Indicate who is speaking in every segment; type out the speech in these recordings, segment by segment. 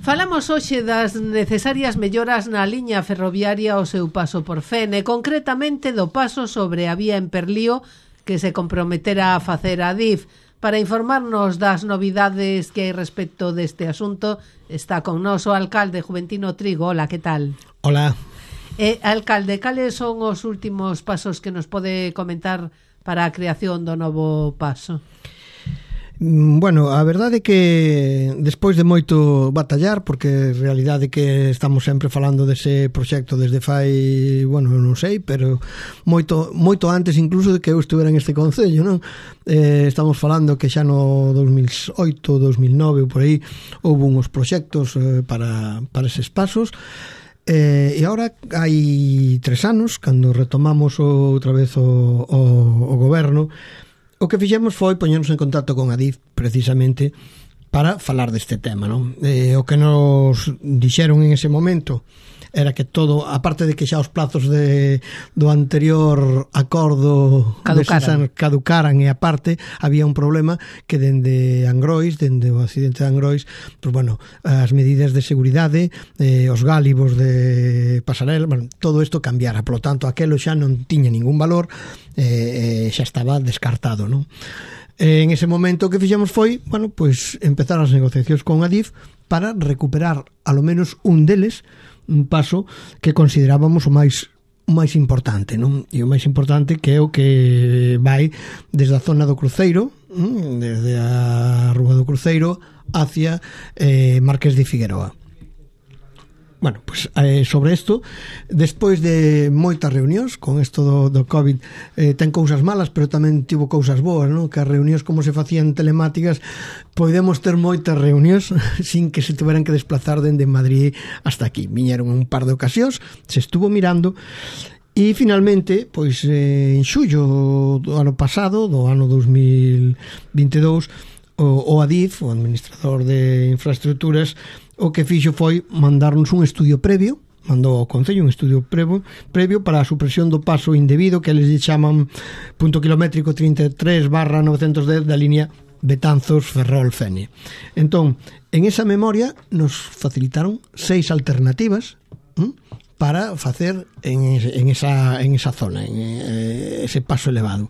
Speaker 1: Falamos hoxe das necesarias melloras na liña ferroviaria ao seu paso por Fene, concretamente do paso sobre a vía en Perlío que se comprometera a facer a Adif. Para informarnos das novidades que hai respecto deste asunto, está con nós o alcalde Juventino Trigo. Hola, que tal?
Speaker 2: Hola.
Speaker 1: Alcalde, cales son os últimos pasos que nos pode comentar para a creación do novo paso?
Speaker 2: Bueno, a verdade é que despois de moito batallar, porque en realidade que estamos sempre falando dese proxecto desde fai, bueno, non sei, pero moito antes incluso de que eu estivera en este concello, non? Estamos falando que xa no 2008, 2009 ou por aí houve uns proxectos para eses pasos. E agora hai 3 anos, cando retomamos outra vez o goberno, o que fixemos foi poñernos en contacto con Adif precisamente para falar deste tema, non? O que nos dixeron en ese momento era que todo, aparte de que xa os plazos do anterior acordo caducaran, e aparte había un problema que dende Angrois, dende o accidente de Angrois, pues bueno, as medidas de seguridade, os gálibos de pasarela, bueno, todo isto cambiara, polo tanto aquelo xa non tiña ningún valor, xa estaba descartado, non? En ese momento o que fixemos foi, bueno, pues empezar as negociacións con Adif para recuperar alo menos un deles, un paso que considerábamos o máis importante, non? E o máis importante que é o que vai desde a zona do Cruceiro, desde a Rúa do Cruceiro hacia Marqués de Figueroa. Bueno, pues sobre isto, despois de moitas reunións, con isto do COVID, ten cousas malas, pero tamén tivo cousas boas, non? Que as reunións como se facían telemáticas, podemos ter moitas reunións sin que se tuveran que desplazar dende Madrid hasta aquí. Viñeron un par de ocasións, se estuvo mirando, e finalmente, pois en xullo do ano pasado, do ano 2022, o Adif, o administrador de infraestructuras, o que fixo foi mandarnos un estudio previo, mandou ao Concello un estudio previo para a supresión do paso indebido que eles chaman punto kilométrico 33/910 da línea Betanzos-Ferrol-Fene. Entón, en esa memoria nos facilitaron 6 alternativas para facer en esa zona, en ese paso elevado.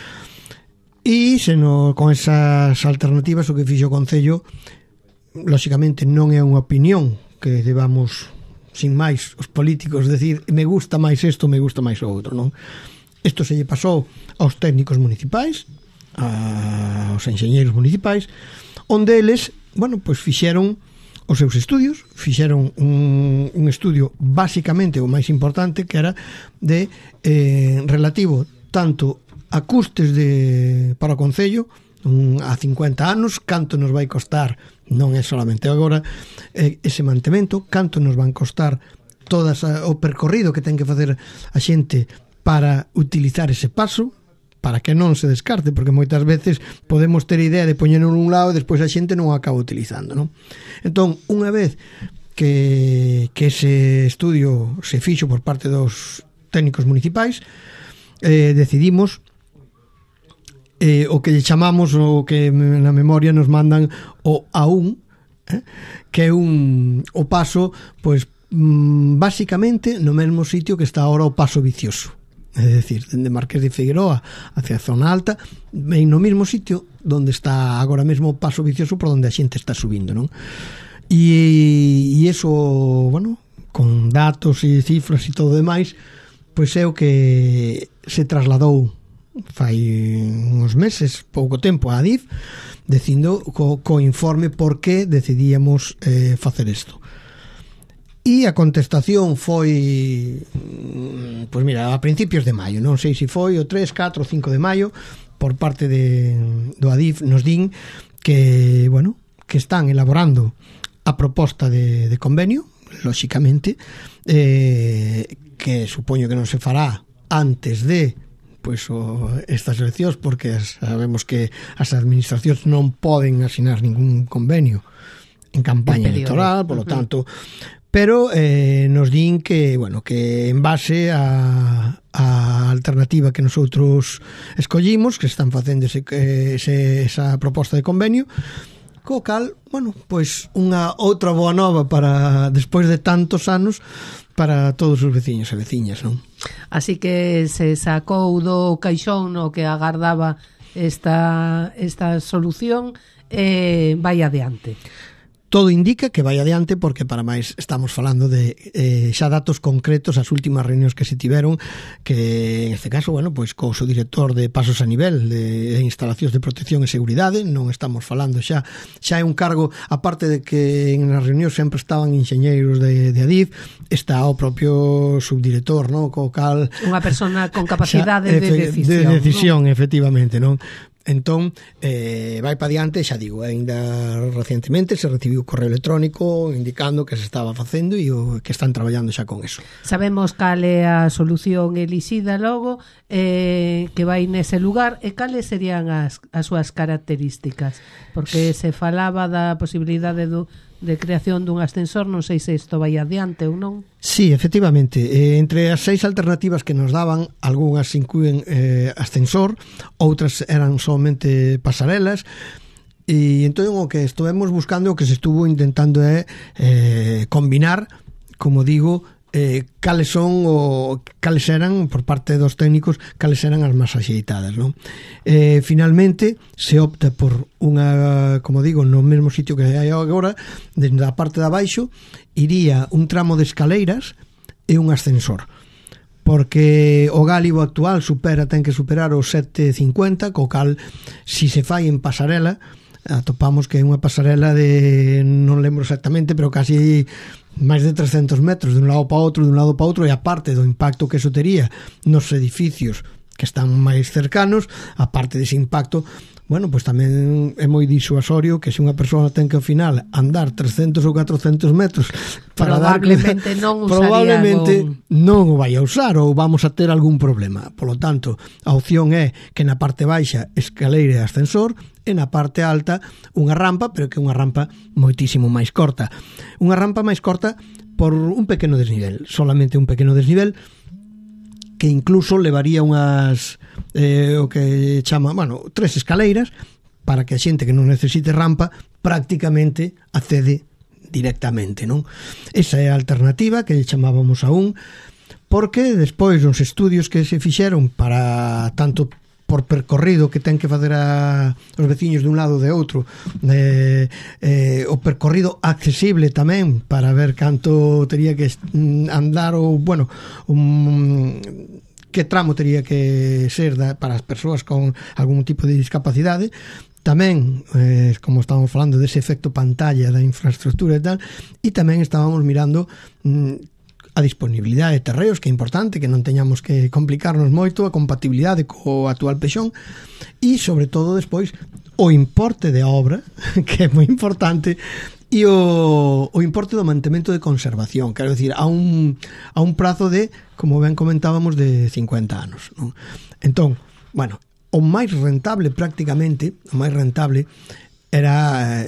Speaker 2: E con esas alternativas o que fixo o Concello, lóxicamente non é unha opinión que debamos sin máis os políticos decir me gusta máis isto, me gusta máis o outro, non? Isto se lle pasou aos técnicos municipais, aos enxeñeiros municipais, onde eles, bueno, pois fixeron os seus estudios, fixeron un estudio basicamente o máis importante, que era de relativo tanto a custes para o Concello a 50 anos, canto nos vai costar, non é solamente agora, ese mantemento, canto nos van costar o percorrido que ten que facer a xente para utilizar ese paso, para que non se descarte, porque moitas veces podemos ter idea de poñerlo nun lado e despois a xente non o acaba utilizando, non? Entón, unha vez que ese estudio se fixo por parte dos técnicos municipais, decidimos o que chamamos, o que na memoria nos mandan o A1, que é o paso, pois basicamente no mesmo sitio que está ahora o paso vicioso, é dicir, dende Marqués de Figueroa hacia a zona alta, no mesmo sitio donde está agora mesmo o paso vicioso por onde a xente está subindo, non? E iso, bueno, con datos e cifras e todo demais, pois é o que se trasladou fai uns meses, pouco tempo, a Adif, dicindo co informe por que decidíamos facer isto. E a contestación foi, pois mira, a principios de maio, non sei se foi o 3, 4 ou 5 de maio, por parte do Adif nos din que, bueno, que están elaborando a proposta de convenio, lóxicamente, que supoño que non se fará antes de estas eleccións, porque sabemos que as administracións non poden asinar ningún convenio en campaña electoral, polo tanto, pero nos din que, bueno, que en base a alternativa que nosotros escollimos, que están facendo esa proposta de convenio, Co cal, bueno, pois unha outra boa nova para despois de tantos anos para todos os veciños e veciñas, non?
Speaker 1: Así que se sacou do caixón no que agardaba esta solución, vai adiante.
Speaker 2: Todo indica que vai adiante porque para máis estamos falando de xa datos concretos as últimas reunións que se tiveron, que en este caso, bueno, pois co seu director de Pasos a Nivel de instalacións de protección e seguridade. Non estamos falando xa é un cargo, aparte de que en as reunións sempre estaban enxeñeiros de Adif, está o propio subdirector, non? Co cal
Speaker 1: unha persona con capacidade de
Speaker 2: decisión, ¿no? Efectivamente, non? Entón, vai para diante, xa digo, ainda recientemente se recibiu correo electrónico indicando que se estaba facendo e que están traballando xa con eso.
Speaker 1: Sabemos cal é a solución elixida logo, que vai nese lugar, e cales serían as súas características, porque se falaba da posibilidade de creación dun ascensor, non sei se isto vai adiante ou non.
Speaker 2: Sí, efectivamente, entre as 6 alternativas que nos daban, algunhas incluen ascensor, outras eran somente pasarelas, e entón o que estivemos buscando, o que se estuvo intentando é combinar, como digo, cales eran por parte dos técnicos, cales eran as máis axeitadas, non? Finalmente se opta por unha, como digo, no mesmo sitio que hai agora, desde a parte de abaixo iría un tramo de escaleiras e un ascensor, porque o gálibo actual ten que superar os 7,50, co cal, si se fai en pasarela, atopamos que é unha pasarela de, non lembro exactamente, pero casi máis de 300 metros de un lado para outro, e aparte do impacto que eso tería nos edificios que están máis cercanos, aparte dese impacto, bueno, pois tamén é moi disuasorio que se unha persoa ten que ao final andar 300 ou 400 metros para
Speaker 1: probablemente non usaría,
Speaker 2: probablemente non o vai a usar ou vamos a ter algún problema. Polo tanto, a opción é que na parte baixa escaleira e ascensor, e na parte alta unha rampa, pero que é unha rampa moitísimo máis corta. Unha rampa máis corta por un pequeno desnivel, solamente un pequeno desnivel, que incluso levaría unhas o que chama, 3 escaleiras para que a xente que non necesite rampa prácticamente accede directamente, non? Esa é a alternativa que chamábamos aún, porque despois dos estudios que se fixeron para tanto por percorrido que ten que facer os veciños dun lado de outro, o percorrido accesible tamén para ver canto tería que andar ou, que tramo tería que ser para as persoas con algún tipo de discapacidade. Tamén, como estábamos falando dese efecto pantalla da infraestructura e tal, e tamén estábamos mirando a disponibilidade de terreos, que é importante, que non teñamos que complicarnos moito, a compatibilidade co actual pexón, e sobre todo despois o importe de obra, que é moi importante, e o importe do mantemento de conservación, quero dicir, a un prazo de, como ben comentábamos, de 50 anos, non? Entón, o máis rentable prácticamente, era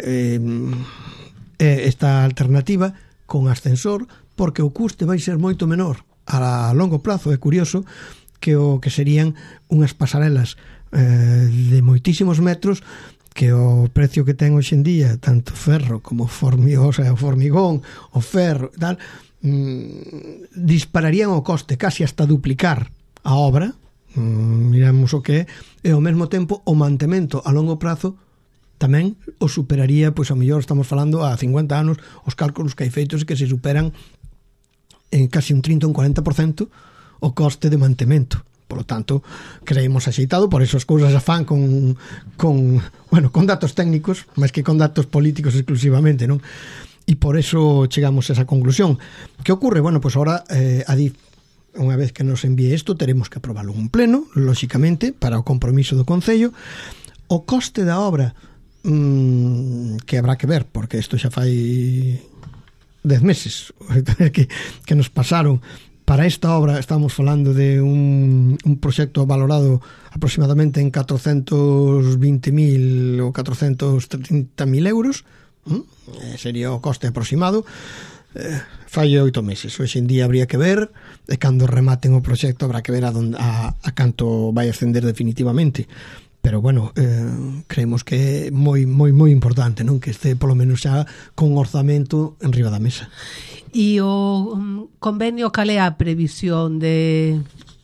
Speaker 2: esta alternativa con ascensor, porque o custe vai ser moito menor a longo plazo. É curioso que o que serían unhas pasarelas de moitísimos metros, que o precio que ten hoxe en día, tanto ferro como formigón, o ferro e tal, dispararían o coste casi hasta duplicar a obra. Miramos o que é, e ao mesmo tempo o mantemento a longo prazo tamén o superaría, pois a mellor estamos falando a 50 anos, os cálculos que hai feitos que se superan en casi un 30 ou un 40% o coste de mantemento. Por lo tanto, creemos axeitado, por eso as cousas a fan con datos técnicos, máis que con datos políticos exclusivamente, non? E por eso chegamos a esa conclusión. Que ocorre? Pois ahora Adif, unha vez que nos envíe isto, teremos que aprobarlo en un pleno, lóxicamente, para o compromiso do Concello. O coste da obra, que habrá que ver, porque isto xa fai 10 meses que nos pasaron. Para esta obra estamos falando de un proxecto valorado aproximadamente en 420.000 ou 430.000 euros, sería o coste aproximado. Fai 8 meses, hoxe en día habría que ver, e cando rematen o proxecto habrá que ver a canto vai ascender definitivamente, pero bueno, creemos que é moi importante, non, que este polo menos xa con orzamento en riba da mesa.
Speaker 1: E o convenio, cal é a previsión de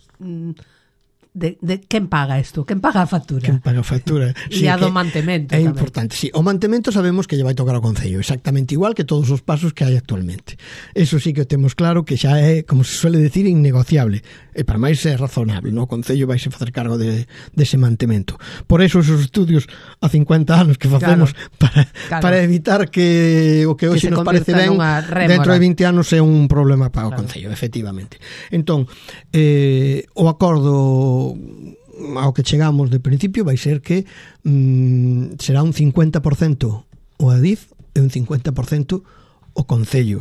Speaker 1: quen paga isto? Quen paga a factura?
Speaker 2: Quen paga a factura?
Speaker 1: E a do mantemento
Speaker 2: é
Speaker 1: tamén.
Speaker 2: Importante, sí. O mantemento sabemos que lle vai tocar ao Concello, exactamente igual que todos os pasos que hai actualmente. Eso sí que temos claro que xa é, como se suele decir, innegociable. E para máis é razonable, no? O Concello vai se facer cargo dese mantemento. Por eso esos estudios a 50 anos que facemos, claro, para evitar que o que hoxe nos parece ben dentro de 20 anos é un problema para o Concello, efectivamente. Entón, o acordo ao que chegamos de principio vai ser que será un 50% o Adif e un 50% o Concello.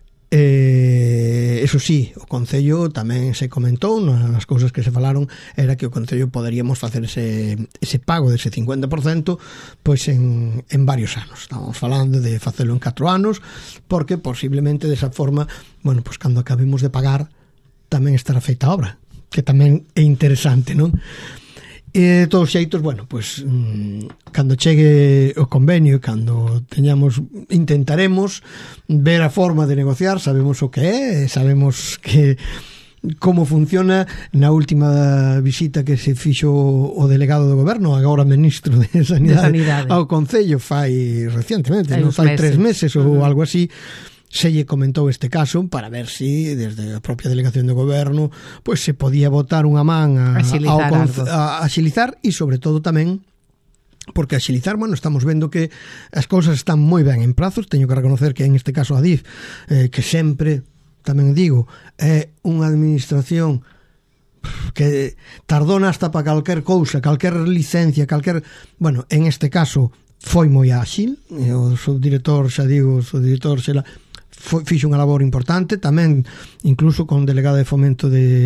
Speaker 2: Eso sí, o Concello tamén se comentou, unha das cousas que se falaron era que o Concello poderíamos facer ese pago dese 50% pois en varios anos. Estamos falando de facelo en 4 anos, porque posiblemente desa forma, bueno, pois cando acabemos de pagar tamén estará feita a obra, que tamén é interesante, non? E de todos xeitos, bueno, pois cando chegue o convenio, cando teñamos, intentaremos ver a forma de negociar, sabemos o que é, sabemos que como funciona. Na última visita que se fixo o delegado do goberno, agora ministro de Sanidade ao Concello, fai recientemente, non fai 3 meses ou algo así, se lle comentou este caso para ver si desde a propia delegación do goberno pois se podía botar unha man a axilizar e sobre todo tamén porque axilizar, bueno, estamos vendo que as cousas están moi ben en prazos. Teño que reconocer que en este caso a Adif, que sempre, tamén digo, é unha administración que tardona hasta para calquer cousa, calquer licencia, bueno, en este caso foi moi áxil. O subdirector, xa digo, o subdirector fixo unha labor importante, tamén incluso con delegada de fomento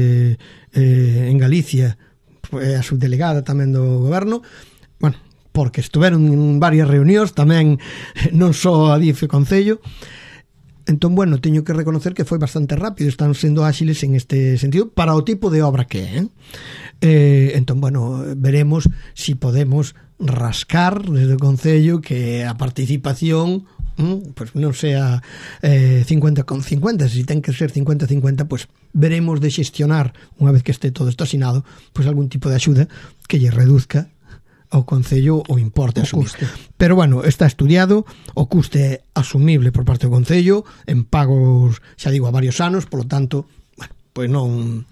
Speaker 2: en Galicia, a subdelegada tamén do goberno, bueno, porque estuveron en varias reunións tamén, non só a DIF e Concello. Entón, bueno, teño que reconocer que foi bastante rápido, están sendo áxiles en este sentido para o tipo de obra que é. Entón, bueno, veremos si podemos rascar desde o Concello que a participación pues non sea 50 con 50, se ten que ser 50-50, pues veremos de xestionar, unha vez que este todo está asinado, pues algún tipo de axuda que lle reduzca ao Concello o importe asumir. Pero bueno, está estudiado, o custe é asumible por parte do Concello en pagos, xa digo, a varios anos, polo tanto, bueno, pues non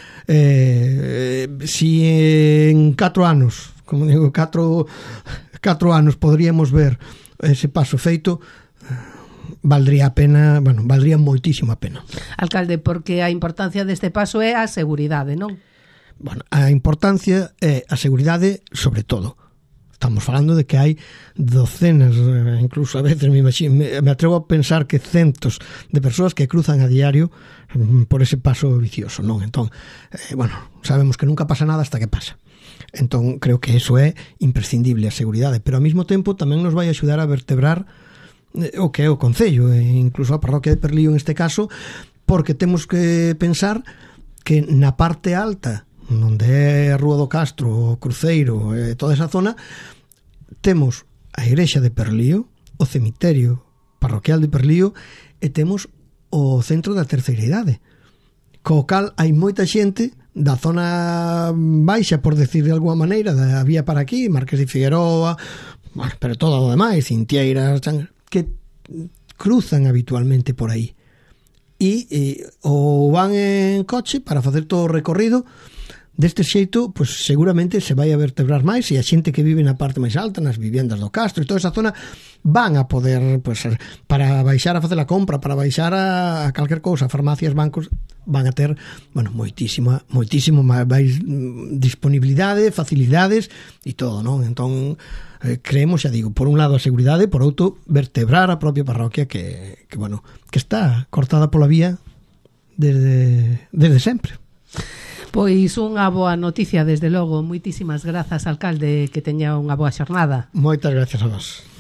Speaker 2: si en 4 anos, como digo, 4 anos podríamos ver ese paso feito, valdría a pena, bueno, valdría moitísimo a pena.
Speaker 1: Alcalde, porque a importancia deste paso é a seguridade, non?
Speaker 2: Bueno, a importancia é a seguridade sobre todo. Estamos falando de que hai docenas, incluso a veces me atrevo a pensar que centos de persoas que cruzan a diario por ese paso vicioso, non? Entón, bueno, sabemos que nunca pasa nada hasta que pasa. Entón, creo que eso é imprescindible, a seguridade, pero ao mesmo tempo tamén nos vai axudar a vertebrar o que é o Concello, e incluso a parroquia de Perlío en este caso, porque temos que pensar que na parte alta, onde é a Rúa do Castro, o Cruceiro, toda esa zona, temos a igrexa de Perlío, o cemiterio parroquial de Perlío, e temos o centro da terceira idade, co cal hai moita xente da zona baixa, por decir de alguma maneira, da vía para aquí, Marqués de Figueroa, bueno, pero todo o demais, Cintieiras, que cruzan habitualmente por aí e ou van en coche para facer todo o recorrido. Deste xeito, pois seguramente se vai a vertebrar máis, e a xente que vive na parte máis alta, nas viviendas do Castro e toda esa zona, van a poder, pois, para baixar a facer a compra, para baixar a calquer cousa, farmacias, bancos, van a ter, bueno, moitísimo máis disponibilidade, facilidades e todo, non? Entón, creemos, xa digo, por un lado a seguridade, por outro, vertebrar a propia parroquia que bueno, que está cortada pola vía desde sempre.
Speaker 1: Pois unha boa noticia, desde logo. Moitísimas grazas, alcalde, que teña unha boa xornada.
Speaker 2: Moitas gracias a vos.